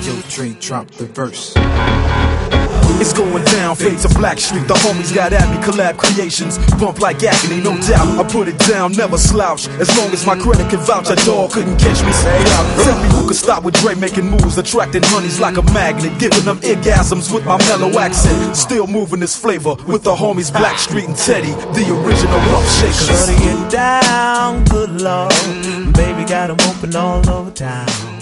Yo, Dre, drop the verse. It's going down, fade to Black Street. The homies got at me, collab creations. Bump like agony, no doubt. I put it down, never slouch. As long as my credit can vouch, a dog couldn't catch me. Say, tell me who could stop with Dre making moves, attracting honeys like a magnet, giving them orgasms with my mellow accent. Still moving this flavor with the homies Black Street and Teddy, the original rough shakers. Shutting it down, good lord. Baby got 'em open all over town.